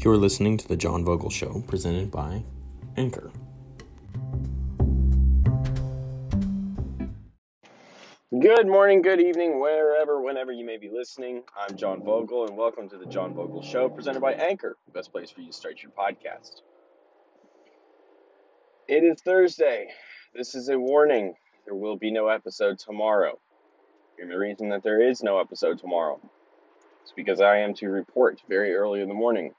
You're listening to The John Vogel Show, presented by Anchor. Good morning, good evening, whenever you may be listening. I'm John Vogel, and welcome to The John Vogel Show, presented by Anchor, the best place for you to start your podcast. It is Thursday. This is a warning. There will be no episode tomorrow. And the reason that there is no episode tomorrow is because I am to report very early in the morning.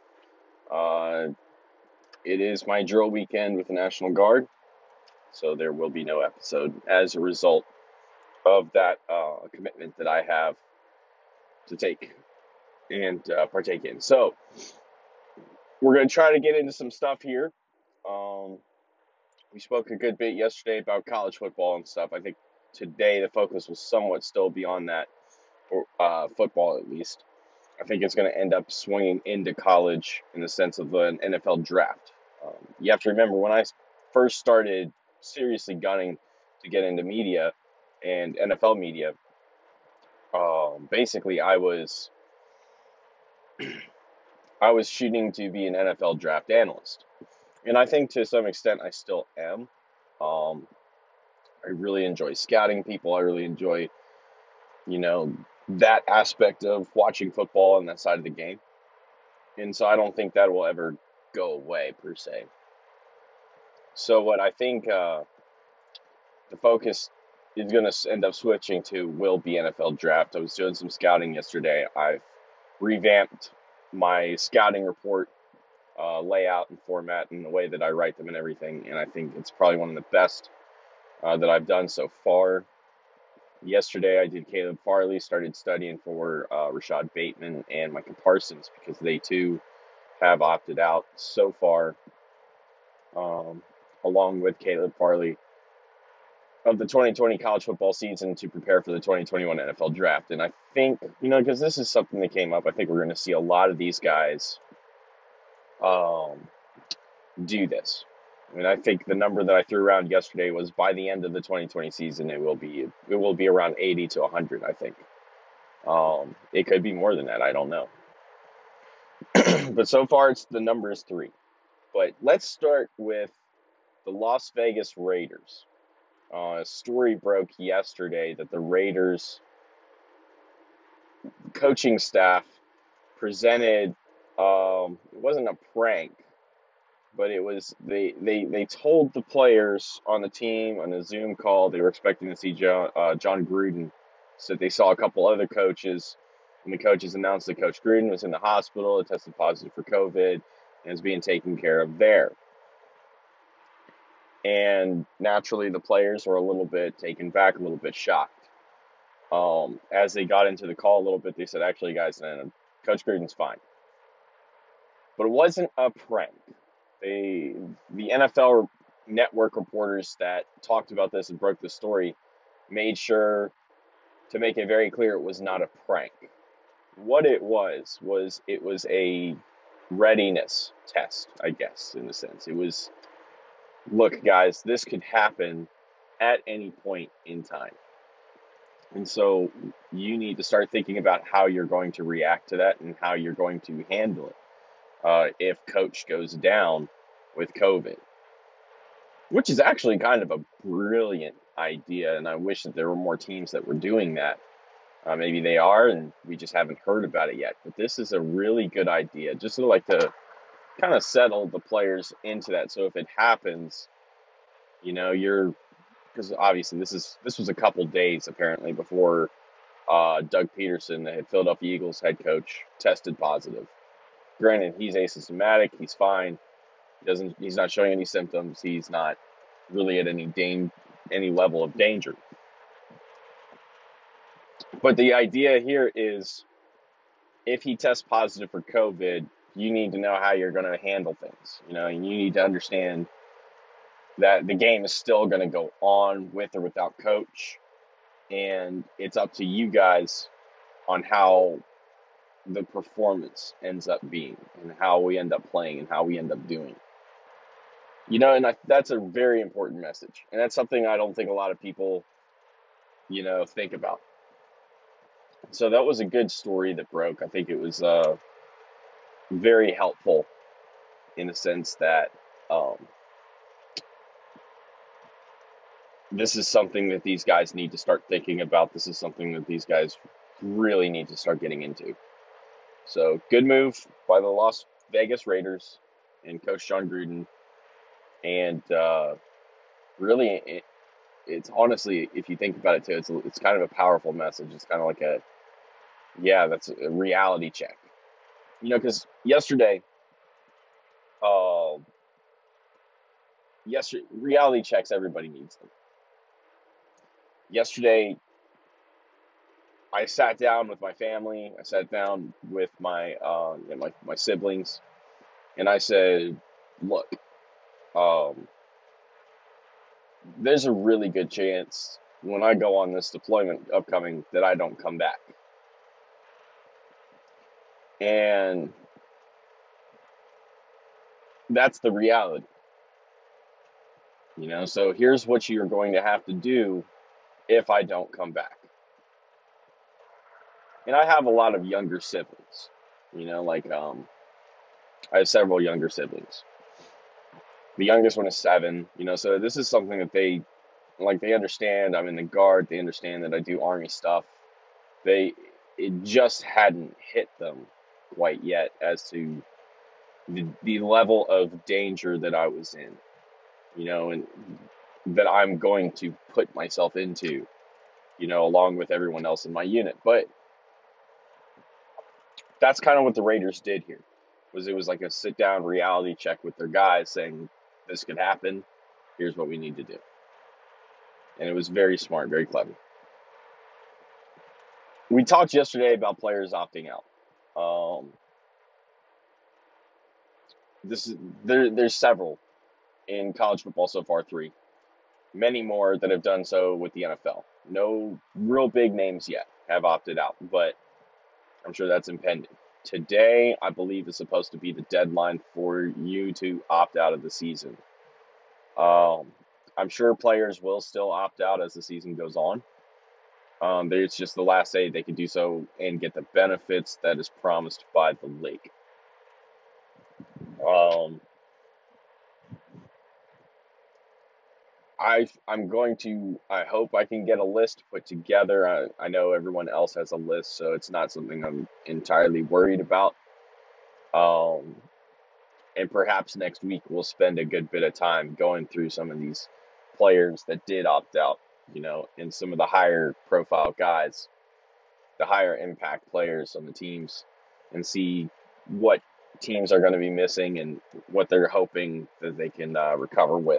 It is my drill weekend with the National Guard, so there will be no episode as a result of that commitment that I have to take and partake in. So we're going to try to get into some stuff here. We spoke a good bit yesterday about college football and stuff. I think today the focus was somewhat still beyond that, for football at least. I think it's going to end up swinging into college in the sense of an NFL draft. You have to remember, when I first started seriously gunning to get into media and NFL media, basically I was shooting to be an NFL draft analyst. And I think to some extent I still am. I really enjoy scouting people. I really enjoy, that aspect of watching football and that side of the game. And so I don't think that will ever go away, per se. So what I think the focus is going to end up switching to will be NFL draft. I was doing some scouting yesterday. I've revamped my scouting report layout and format and the way that I write them and everything, and I think it's probably one of the best that I've done so far. Yesterday I did Caleb Farley, started studying for Rashad Bateman and Micah Parsons because they too have opted out so far, along with Caleb Farley, of the 2020 college football season to prepare for the 2021 NFL draft. And I think, because this is something that came up, I think we're going to see a lot of these guys do this. I mean, I think the number that I threw around yesterday was by the end of the 2020 season, it will be around 80 to 100, I think. It could be more than that. I don't know. But so far, the number is 3. But let's start with the Las Vegas Raiders. A story broke yesterday that the Raiders coaching staff presented, it wasn't a prank, but it was, they told the players on the team on a Zoom call they were expecting to see John Gruden. So they saw a couple other coaches, and the coaches announced that Coach Gruden was in the hospital, tested positive for COVID, and is being taken care of there. And naturally, the players were a little bit taken back, a little bit shocked. As they got into the call a little bit, they said, actually, guys, Coach Gruden's fine. But it wasn't a prank. The NFL network reporters that talked about this and broke the story made sure to make it very clear it was not a prank. What it was a readiness test, I guess, in a sense. It was, look, guys, this could happen at any point in time. And so you need to start thinking about how you're going to react to that and how you're going to handle it if coach goes down with COVID, which is actually kind of a brilliant idea. And I wish that there were more teams that were doing that. Maybe they are, and we just haven't heard about it yet. But this is a really good idea, just to kind of settle the players into that. So if it happens, because obviously this was a couple days apparently before Doug Peterson, the Philadelphia Eagles head coach, tested positive. Granted, he's asymptomatic, he's fine. He's not showing any symptoms. He's not really at any level of danger. But the idea here is, if he tests positive for COVID, you need to know how you're going to handle things. And you need to understand that the game is still going to go on with or without coach. And it's up to you guys on how the performance ends up being and how we end up playing and how we end up doing. And that's a very important message. And that's something I don't think a lot of people, think about. So that was a good story that broke. I think it was very helpful in the sense that um, this is something that these guys need to start thinking about. This is something that these guys really need to start getting into. So, good move by the Las Vegas Raiders and Coach John Gruden. And really, it's honestly, if you think about it too, it's kind of a powerful message. It's kind of like that's a reality check. Because uh, reality checks, everybody needs them. Yesterday, I sat down with my family. I sat down with my siblings, and I said, "Look, um, there's a really good chance when I go on this deployment upcoming that I don't come back." And that's the reality. So here's what you're going to have to do if I don't come back. And I have a lot of younger siblings, I have several younger siblings. The youngest one is 7, so this is something that they understand. I'm in the Guard. They understand that I do Army stuff. It just hadn't hit them quite yet as to the level of danger that I was in, and that I'm going to put myself into, along with everyone else in my unit. But that's kind of what the Raiders did here. It was like a sit-down reality check with their guys saying, this could happen. Here's what we need to do. And it was very smart, very clever. We talked yesterday about players opting out. There's several in college football so far, 3. Many more that have done so with the NFL. No real big names yet have opted out, but I'm sure that's impending. Today, I believe, is supposed to be the deadline for you to opt out of the season. I'm sure players will still opt out as the season goes on. It's just the last day they can do so and get the benefits that is promised by the league. I hope I can get a list put together. I know everyone else has a list, so it's not something I'm entirely worried about. And perhaps next week we'll spend a good bit of time going through some of these players that did opt out, and some of the higher profile guys, the higher impact players on the teams, and see what teams are going to be missing and what they're hoping that they can recover with.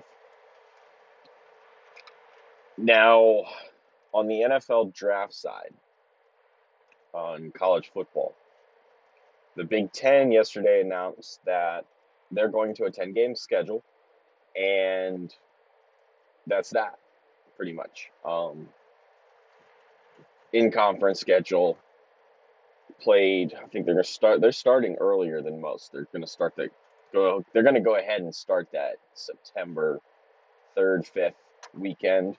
Now, on the NFL draft side, on college football, the Big Ten yesterday announced that they're going to a 10-game schedule, and that's that, pretty much. In-conference schedule played. I think they're starting earlier than most. They're going to go ahead and start that September 3rd, 5th weekend.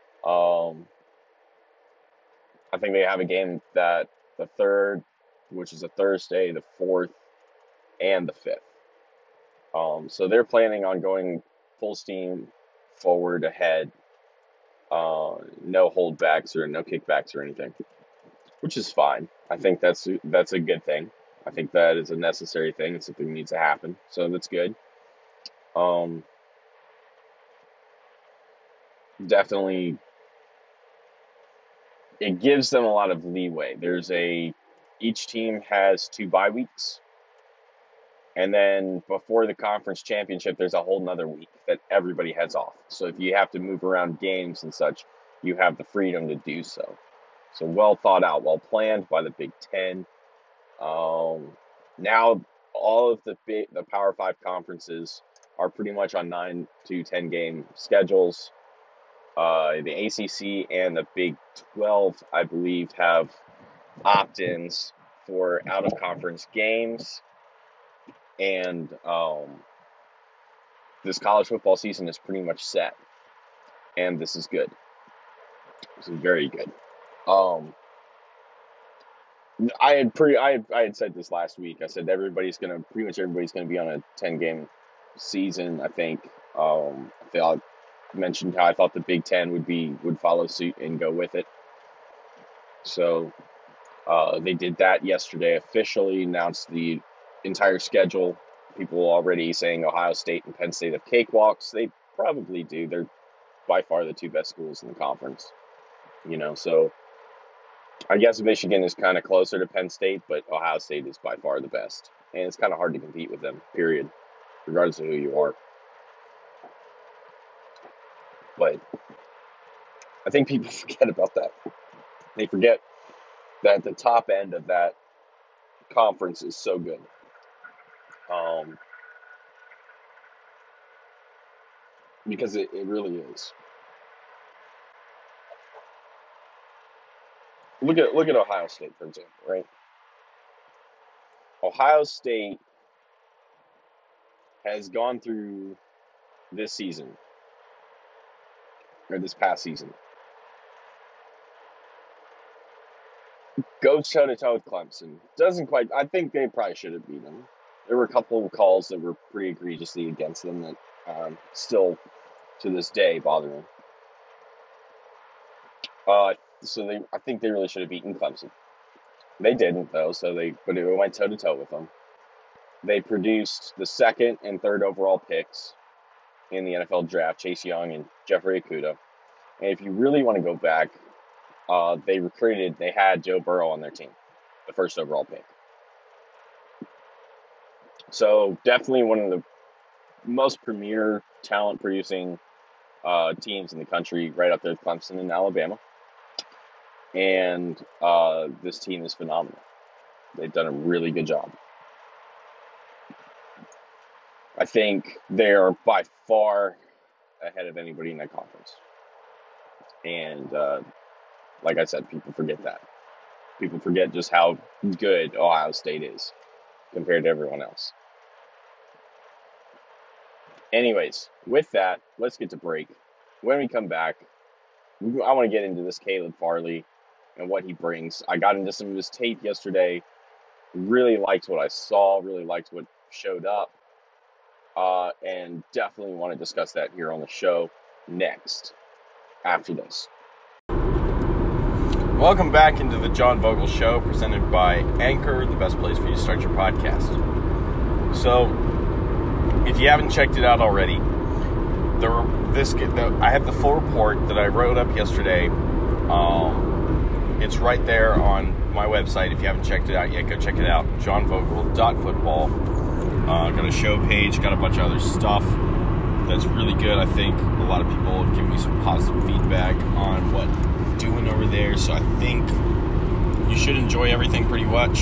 I think they have a game that the 3rd, which is a Thursday, the 4th, and the 5th. So they're planning on going full steam forward ahead. No holdbacks or no kickbacks or anything, which is fine. I think that's a good thing. I think that is a necessary thing. It's something that needs to happen. So that's good. Definitely, it gives them a lot of leeway. Each team has 2 bye weeks. And then before the conference championship, there's a whole nother week that everybody has off. So if you have to move around games and such, you have the freedom to do so. So well thought out, well planned by the Big Ten. Now all of the Power 5 conferences are pretty much on 9 to 10 game schedules. The ACC and the Big 12, I believe, have opt-ins for out-of-conference games. And this college football season is pretty much set. And this is good. This is very good. I had said this last week. I said pretty much everybody's gonna be on a 10-game season. I think. I mentioned how I thought the Big Ten would follow suit and go with it. So they did that yesterday. Officially announced the entire schedule. People already saying Ohio State and Penn State have cakewalks. They probably do. They're by far the two best schools in the conference. So I guess Michigan is kind of closer to Penn State, but Ohio State is by far the best. And it's kind of hard to compete with them, period, regardless of who you are. But I think people forget about that. They forget that the top end of that conference is so good. Because it really is. Look at Ohio State, for example, right? Ohio State has gone through this season, or this past season, goes toe-to-toe with Clemson. I think they probably should have beaten them. There were a couple of calls that were pretty egregiously against them that still, to this day, bother me. I think they really should have beaten Clemson. They didn't, though, but it went toe-to-toe with them. They produced the second and third overall picks in the NFL draft, Chase Young and Jeffrey Okudah. And if you really want to go back, they had Joe Burrow on their team, the first overall pick. So definitely one of the most premier talent-producing teams in the country, right up there with Clemson and Alabama. And this team is phenomenal. They've done a really good job. I think they are by far ahead of anybody in that conference. And like I said, people forget that. People forget just how good Ohio State is compared to everyone else. Anyways, with that, let's get to break. When we come back, I want to get into this Caleb Farley and what he brings. I got into some of his tape yesterday. Really liked what I saw. Really liked what showed up. And definitely want to discuss that here on the show next, after this. Welcome back into the John Vogel Show, presented by Anchor, the best place for you to start your podcast. So, if you haven't checked it out already, I have the full report that I wrote up yesterday. It's right there on my website. If you haven't checked it out yet, go check it out. johnvogel.football. Got a show page, got a bunch of other stuff that's really good. I think a lot of people have given me some positive feedback on what I'm doing over there, so I think you should enjoy everything pretty much.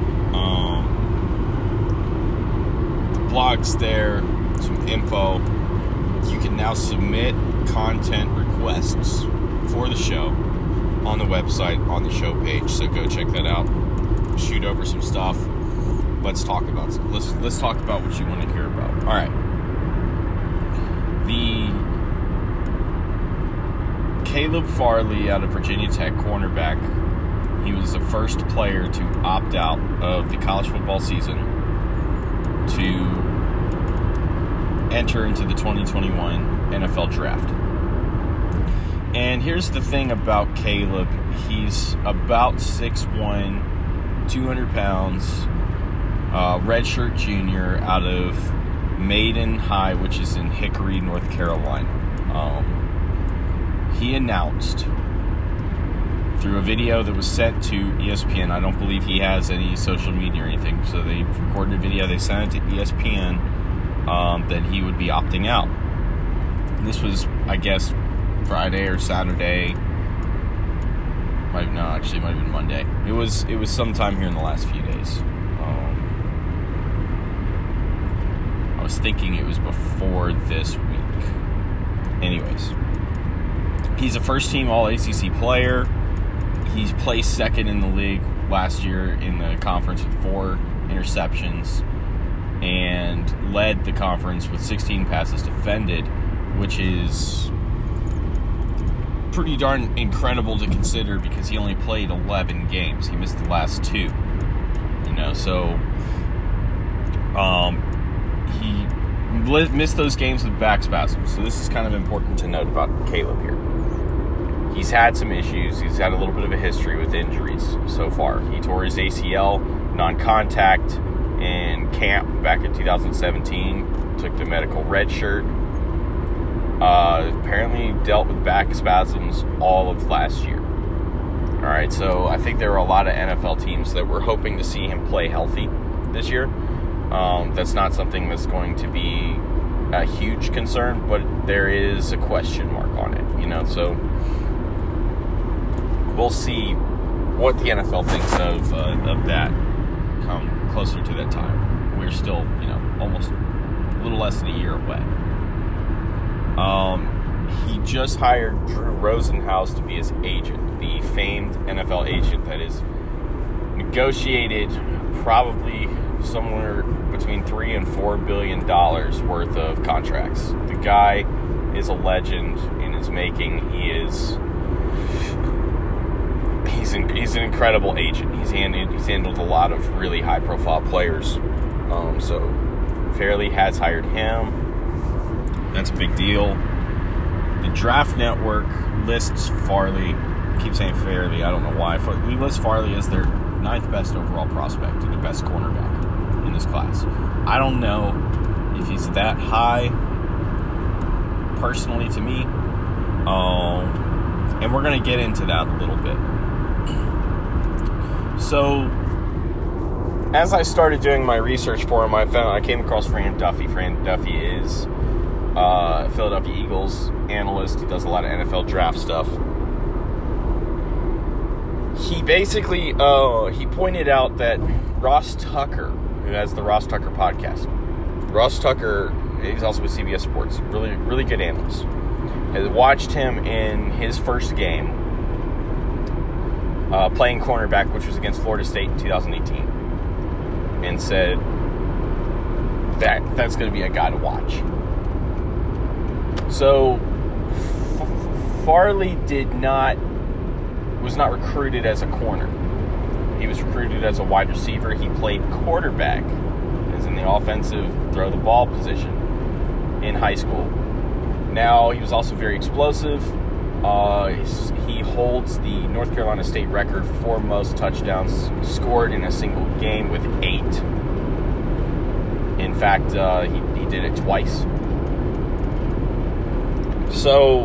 The blog's there, some info. You can now submit content requests for the show on the website, on the show page, so go check that out. Shoot over some stuff. Let's talk about what you want to hear about. All right. The Caleb Farley out of Virginia Tech, cornerback. He was the first player to opt out of the college football season to enter into the 2021 NFL Draft. And here's the thing about Caleb. He's about 6'1", 200 pounds. Redshirt junior out of Maiden High, which is in Hickory, North Carolina. He announced through a video that was sent to ESPN. I don't believe he has any social media or anything, so they recorded a video, they sent it to ESPN, that he would be opting out. This was, I guess, Friday or Saturday. Might have been Monday. It was sometime here in the last few days. I was thinking it was before this week. Anyways, he's a first-team All-ACC player. He's placed second in the league last year in the conference with 4 interceptions and led the conference with 16 passes defended, which is pretty darn incredible to consider because he only played 11 games. He missed the last 2. So he missed those games with back spasms. So this is kind of important to note about Caleb here. He's had some issues. He's had a little bit of a history with injuries so far. He tore his ACL, non-contact, in camp back in 2017. Took the medical red shirt. Apparently dealt with back spasms all of last year. All right, so I think there were a lot of NFL teams that were hoping to see him play healthy this year. That's not something that's going to be a huge concern, but there is a question mark on it, so we'll see what the NFL thinks of that come closer to that time. We're still, almost a little less than a year away. He just hired Drew Rosenhaus to be his agent, the famed NFL agent that is negotiated probably somewhere between $3 and $4 billion worth of contracts. The guy is a legend in his making. He's an incredible agent. He's handled a lot of really high profile players. So Fairley has hired him. That's a big deal. The Draft Network lists Farley. I keep saying Fairley. I don't know why. We list Farley as their 9th best overall prospect and the best cornerback in this class. I don't know if he's that high, personally, to me. And we're going to get into that a little bit. So, as I started doing my research for him, I came across Fran Duffy. Fran Duffy is a Philadelphia Eagles analyst. He does a lot of NFL draft stuff. He basically he pointed out that Ross Tucker, who has the Ross Tucker podcast, Ross Tucker, he's also with CBS Sports, really, really good analyst, has watched him in his first game playing cornerback, which was against Florida State in 2018, and said that's going to be a guy to watch. So Farley was not recruited as a corner. He was recruited as a wide receiver. He played quarterback, as in the offensive throw the ball position, in high school. Now, he was also very explosive. He holds the North Carolina State record for most touchdowns scored in a single game with 8. In fact, he did it twice. So,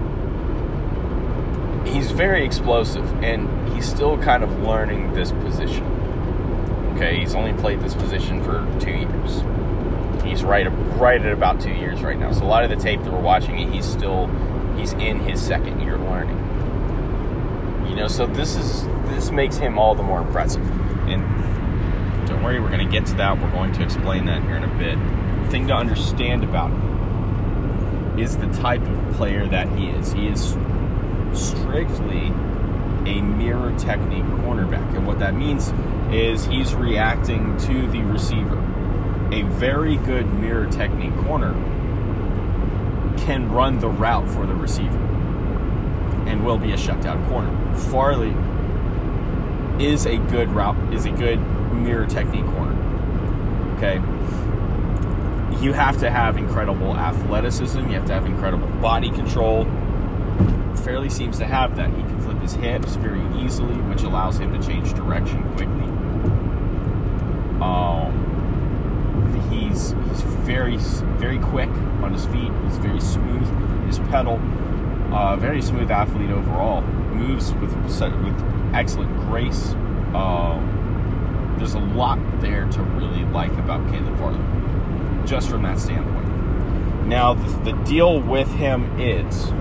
he's very explosive, and he's still kind of learning this position. Okay, he's only played this position for 2 years. He's right at about 2 years right now. So a lot of the tape that we're watching, he's in his second year learning. So this makes him all the more impressive. And don't worry, we're going to get to that. We're going to explain that here in a bit. The thing to understand about him is the type of player that he is. He is strictly a mirror technique cornerback. And what that means is he's reacting to the receiver. A very good mirror technique corner can run the route for the receiver and will be a shutdown corner. Farley is a good mirror technique corner. Okay? You have to have incredible athleticism. You have to have incredible body control. Fairley seems to have that. He can flip his hips very easily, which allows him to change direction quickly. He's very, very quick on his feet. He's very smooth. His pedal, very smooth athlete overall. Moves with excellent grace. There's a lot there to really like about Caleb Farley, just from that standpoint. Now, the deal with him is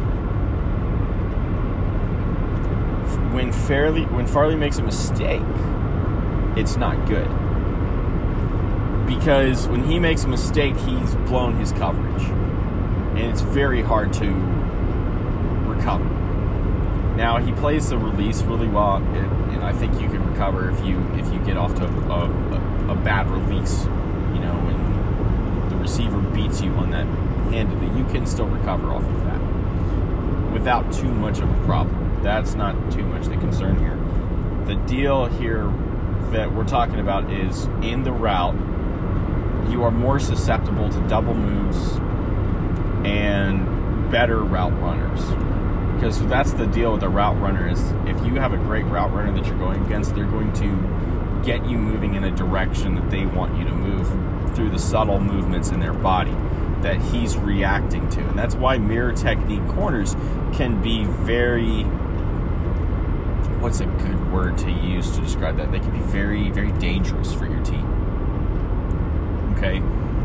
when Farley makes a mistake, it's not good. Because when he makes a mistake, he's blown his coverage. And it's very hard to recover. Now, he plays the release really well, and I think you can recover if you get off to a bad release. When the receiver beats you on that handedly, you can still recover off of that. without too much of a problem. That's not too much the concern here. The deal here that we're talking about is in the route, you are more susceptible to double moves and better route runners. Because that's the deal with a route runner is if you have a great route runner that you're going against, they're going to get you moving in a direction that they want you to move through the subtle movements in their body that he's reacting to. And that's why mirror technique corners can be very, what's a good word to use to describe that? They can be very, very dangerous for your team. Okay?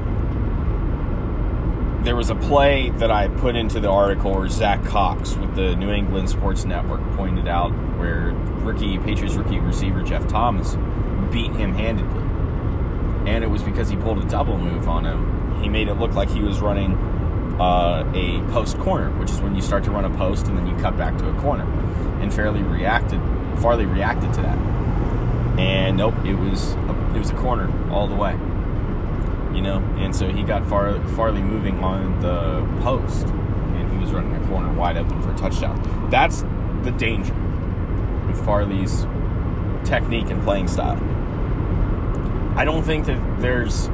There was a play that I put into the article where Zach Cox with the New England Sports Network pointed out where Patriots rookie receiver Jeff Thomas beat him handedly. And it was because he pulled a double move on him. He made it look like he was running a post corner, which is when you start to run a post and then you cut back to a corner. And Farley reacted to that. And nope, it was a corner all the way. You know, and so he got Farley moving on the post, and he was running a corner wide open for a touchdown. That's the danger with Farley's technique and playing style. I don't think there's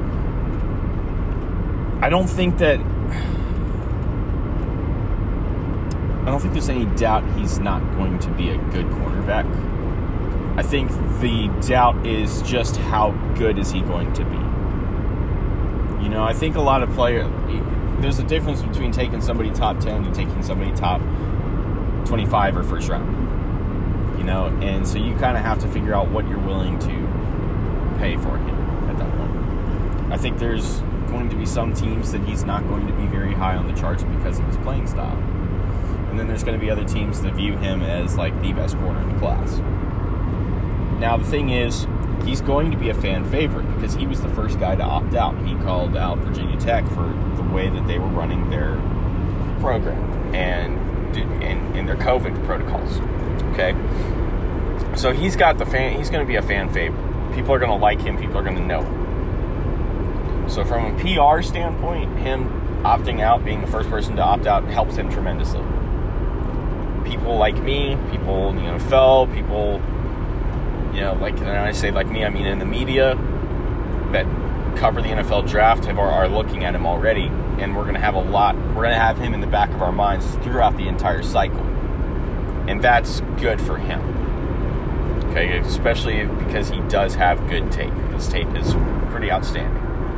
any doubt he's not going to be a good cornerback. I think the doubt is just how good is he going to be. You know, I think a lot of players, there's a difference between taking somebody top 10 and taking somebody top 25 or first round. You know, and so you kind of have to figure out what you're willing to pay for him at that point. I think there's going to be some teams that he's not going to be very high on the charts because of his playing style. And then there's going to be other teams that view him as like the best corner in the class. Now, the thing is, he's going to be a fan favorite because he was the first guy to opt out. He called out Virginia Tech for the way that they were running their program and their COVID protocols. Okay, so he's going to be a fan favorite. People are going to like him. People are going to know him. So from a PR standpoint, him opting out, being the first person to opt out, helps him tremendously. People like me, people in the NFL, people. You know, like, and I say like me, I mean in the media that cover the NFL draft are looking at him already, and we're going to have him in the back of our minds throughout the entire cycle. And that's good for him. Okay, especially because he does have good tape. His tape is pretty outstanding.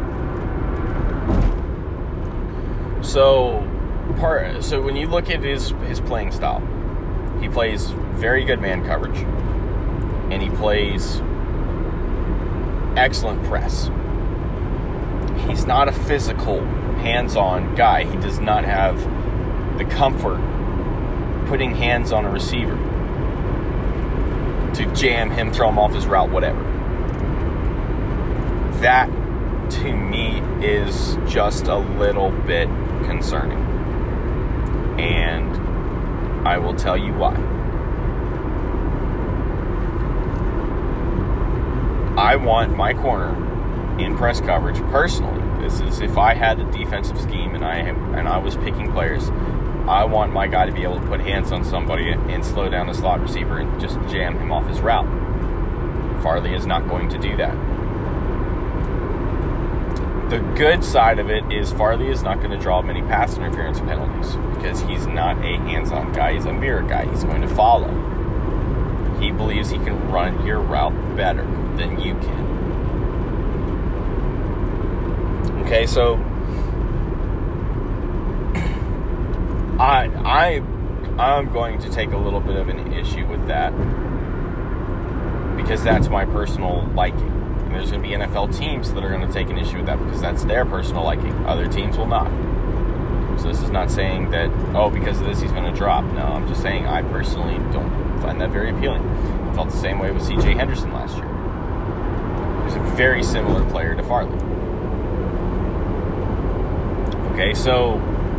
So when you look at his playing style, he plays very good man coverage. And he plays excellent press. He's not a physical, hands-on guy. He does not have the comfort putting hands on a receiver to jam him, throw him off his route, whatever. That, to me, is just a little bit concerning. And I will tell you why. I want my corner in press coverage personally. This is if I had a defensive scheme and I was picking players, I want my guy to be able to put hands on somebody and slow down the slot receiver and just jam him off his route. Farley is not going to do that. The good side of it is Farley is not going to draw many pass interference penalties because he's not a hands-on guy. He's a mirror guy. He's going to follow. He believes he can run your route better than you can. Okay, so I'm going to take a little bit of an issue with that because that's my personal liking. And there's going to be NFL teams that are going to take an issue with that because that's their personal liking. Other teams will not. So this is not saying that, because of this he's going to drop. No, I'm just saying I personally don't find that very appealing. I felt the same way with C.J. Henderson last year. He's a very similar player to Farley. Okay, so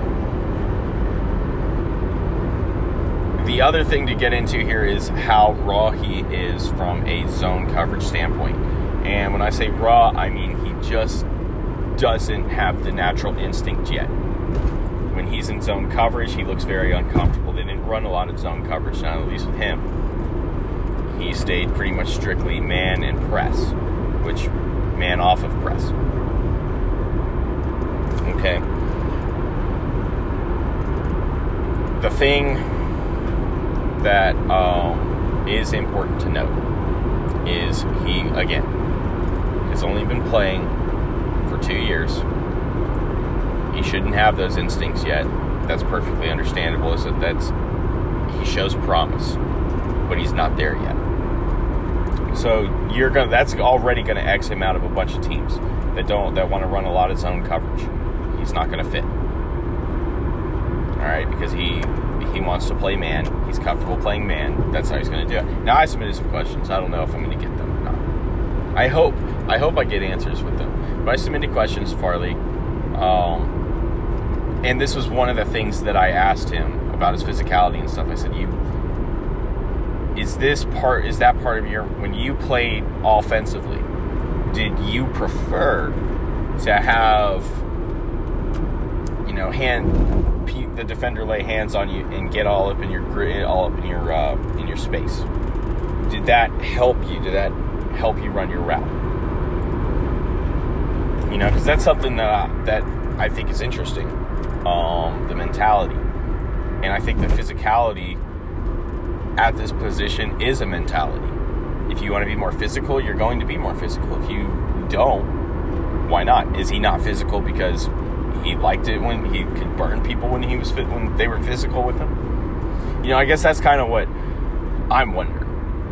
the other thing to get into here is how raw he is from a zone coverage standpoint. And when I say raw, I mean he just doesn't have the natural instinct yet. When he's in zone coverage, he looks very uncomfortable. The didn't run a lot of zone coverage, not at least with him. He stayed pretty much strictly man and press, which man off of press. Okay. The thing that is important to note is he, again, has only been playing for 2 years. He shouldn't have those instincts yet. That's perfectly understandable. Is that he shows promise, but he's not there yet. So that's already gonna X him out of a bunch of teams that want to run a lot of zone coverage. He's not gonna fit. All right, because he wants to play man. He's comfortable playing man. That's how he's gonna do it. Now, I submitted some questions. I don't know if I'm gonna get them or not. I hope I get answers with them. But I submitted questions to Farley, and this was one of the things that I asked him about his physicality and stuff. I said, is that part of your, when you played offensively, did you prefer to have, the defender lay hands on you and get all up in your space? Did that help you? Did that help you run your route? Because that's something that I think is interesting. The mentality, and I think the physicality at this position is a mentality. If you want to be more physical, you're going to be more physical. If you don't, why not? Is he not physical because he liked it when he could burn people when they were physical with him? I guess that's kind of what I'm wondering.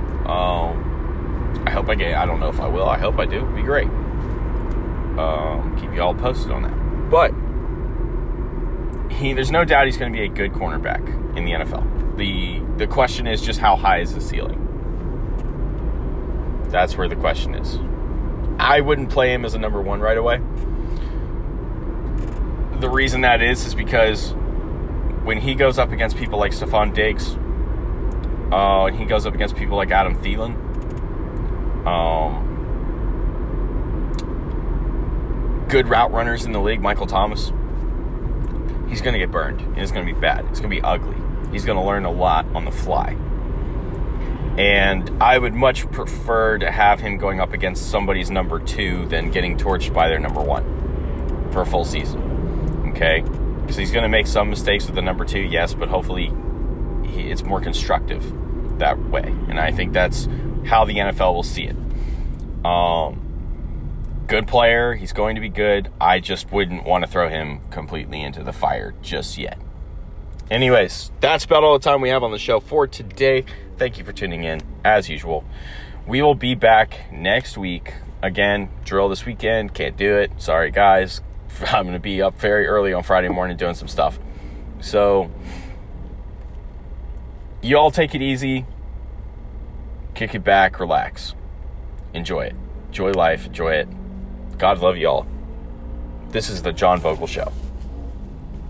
I hope I don't know if I will. I hope I do. It'd be great. Keep you all posted on that. But there's no doubt he's going to be a good cornerback in the NFL. The question is just how high is the ceiling? That's where the question is. I wouldn't play him as a number one right away. The reason that is because when he goes up against people like Stephon Diggs, and he goes up against people like Adam Thielen, good route runners in the league, Michael Thomas, he's going to get burned, and it's going to be bad. It's going to be ugly. He's going to learn a lot on the fly. And I would much prefer to have him going up against somebody's number 2 than getting torched by their number 1 for a full season. Okay? Because he's going to make some mistakes with the number 2, yes, but hopefully it's more constructive that way. And I think that's how the NFL will see it. Good player. He's going to be good. I just wouldn't want to throw him completely into the fire just yet. Anyways, that's about all the time we have on the show for today. Thank you for tuning in, as usual. We will be back next week. Again, drill this weekend. Can't do it. Sorry, guys. I'm going to be up very early on Friday morning doing some stuff. So, you all take it easy. Kick it back. Relax. Enjoy it. Enjoy life. Enjoy it. God love you all. This is the John Vogel Show.